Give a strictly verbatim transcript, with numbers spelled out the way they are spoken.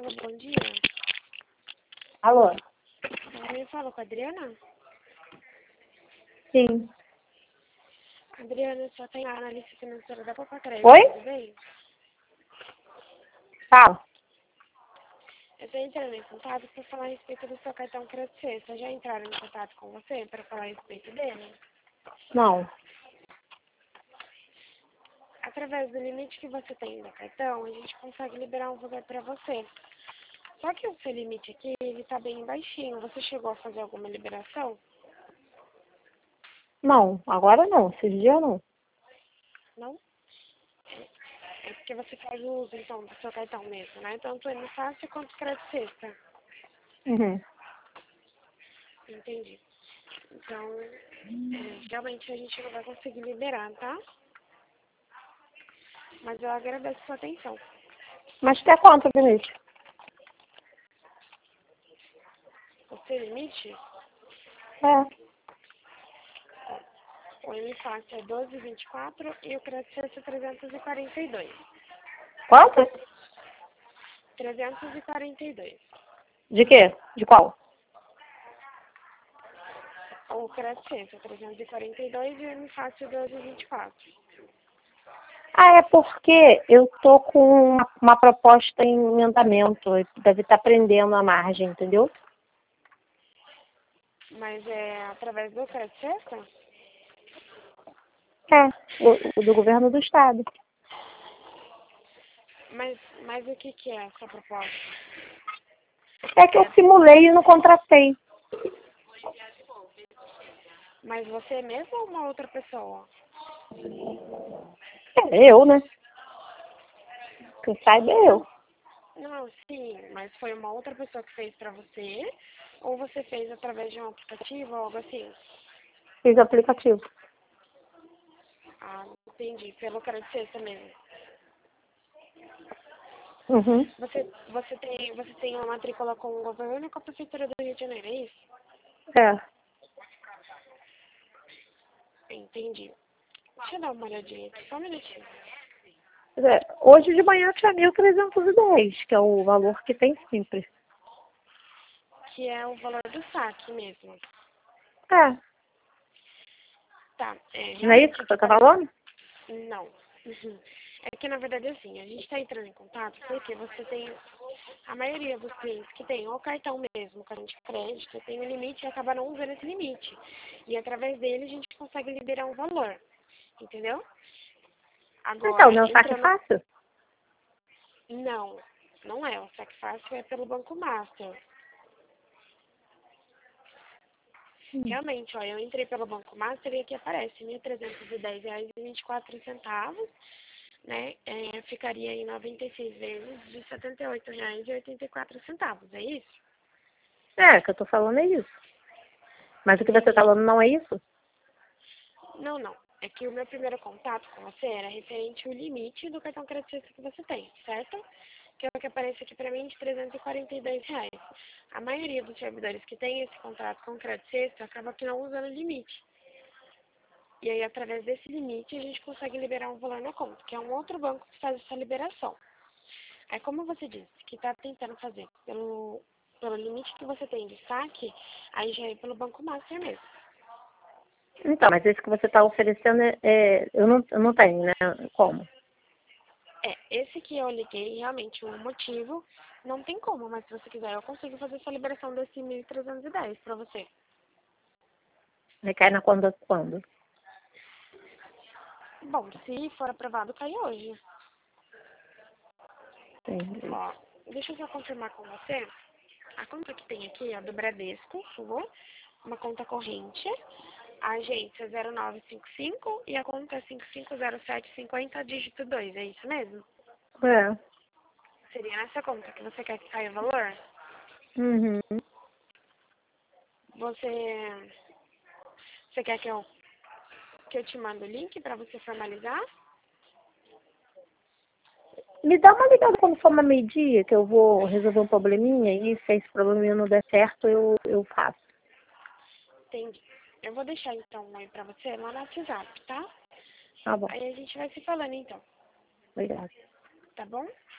Alô, bom dia. Alô? Eu falo com a Adriana? Sim. Adriana, só tem a analista financeira da Papacaraí. Oi? Tudo bem? Fala. Eu estou entrando em contato para falar a respeito do seu cartão crédito sexta. Já entraram em contato com você para falar a respeito dele? Não. Através do limite que você tem no cartão, a gente consegue liberar um valor para você. Só que o seu limite aqui, ele está bem baixinho. Você chegou a fazer alguma liberação? Não. Agora não. Esses dias não. Não? É porque você faz o uso, então, do seu cartão mesmo, né? Tanto ele fácil quanto o crédito sexta. Uhum. Entendi. Então, é, realmente a gente não vai conseguir liberar, tá? Mas eu agradeço a sua atenção. Mas até quanto, Vinícius? O seu limite, É. o M fácil é doze vírgula vinte e quatro e o crédito sexta é trezentos e quarenta e dois. Quanto? trezentos e quarenta e dois. De quê? De qual? O crédito sexta é trezentos e quarenta e dois e o M fácil é doze vírgula vinte e quatro. Ah, é porque eu tô com uma, uma proposta em andamento. Deve estar prendendo a margem, entendeu? Mas é através do crédito sexta? É. O, o do governo do estado. Mas, mas o que, que é essa proposta? É que eu simulei e não contratei. Mas você mesmo ou uma outra pessoa? É eu, né? Que eu saiba é eu. Não, sim, mas foi uma outra pessoa que fez pra você? Ou você fez através de um aplicativo ou algo assim? Fiz aplicativo. Ah, entendi. Pelo crédito sexta mesmo. Uhum. Você, você, tem, você tem uma matrícula com o governo e com a Prefeitura do Rio de Janeiro, é isso? É. Entendi. Deixa eu dar uma olhadinha aqui, só um minutinho. É, hoje de manhã eu tinha mil trezentos e dez, que é o valor que tem sempre. Que é o valor do saque mesmo. É, Tá, é, não é isso realmente que aqui você tá tá... falando? Não. É que, na verdade, assim, a gente está entrando em contato porque você tem... A maioria dos clientes que tem o cartão mesmo, cartão de crédito, tem um limite e acaba não usando esse limite. E, através dele, a gente consegue liberar um valor. Entendeu? Então, Agora, meu saque entrando... fácil? Não, não é. O saque fácil é pelo Banco Master. Hum. Realmente, ó, eu entrei pelo Banco Master e aqui aparece mil trezentos e dez reais e vinte e quatro centavos, né? É, ficaria em noventa e seis vezes de setenta e oito reais e oitenta e quatro centavos, é isso? É, o que eu tô falando é isso. Mas o que você tá Entendi. falando não é isso? Não, não. É que o meu primeiro contato com você era referente ao limite do cartão crédito que você tem, certo? Que é o que aparece aqui para mim de trezentos e quarenta e dois reais. A maioria dos servidores que tem esse contrato com crédito sexto acaba que não usando o limite. E aí, através desse limite, a gente consegue liberar um valor na conta, que é um outro banco que faz essa liberação. Aí, como você disse, que está tentando fazer pelo, pelo limite que você tem de saque, aí já é pelo Banco Master mesmo. Então, mas esse que você tá oferecendo, é, é- eu, não, eu não tenho, né? Como? É, esse que eu liguei, realmente, o motivo, não tem como, mas se você quiser, eu consigo fazer essa liberação desse mil trezentos e dez para você. Recai na conta quando? Bom, se for aprovado, cai hoje. Entendi. Ó, deixa eu só confirmar com você. A conta que tem aqui é do Bradesco, Sul, uma conta corrente. A agência zero nove cinco cinco e a conta é cinco cinco zero sete cinco zero, dígito dois, é isso mesmo? É. Seria nessa conta que você quer que caia o valor? Uhum. Você, você quer que eu, que eu te mande o link para você formalizar? Me dá uma ligada quando for uma meio-dia, que eu vou resolver um probleminha e se esse probleminha não der certo, eu, eu faço. Entendi. Eu vou deixar então um oi para você lá no WhatsApp, tá? Tá bom. Aí a gente vai se falando então, Obrigada. tá bom?